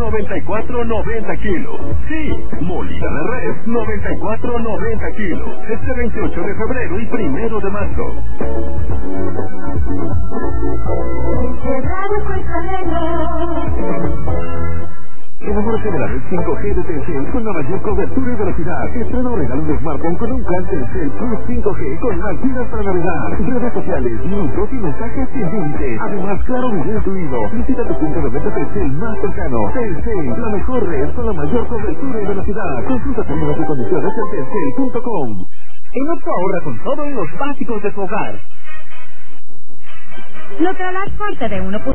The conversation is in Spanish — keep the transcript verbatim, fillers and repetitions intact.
noventa y cuatro noventa kilos. Sí, molida de res, noventa y cuatro noventa kilos. Este veintiocho de febrero y primero de marzo. Enamórate de la red cinco G de Telcel con la mayor cobertura y velocidad. Estrena o regala un smartphone con un plan Telcel Plus cinco G con más gigas para navegar, redes sociales, minutos y mensajes sin límites. Además, claro video incluido. Visita tu punto de venta Telcel más cercano. Telcel, la mejor red con la mayor cobertura y velocidad. Consulta términos y condiciones en telcel punto com. En Oxxo ahorra con todo en los básicos de tu hogar. Nutralab Forte de uno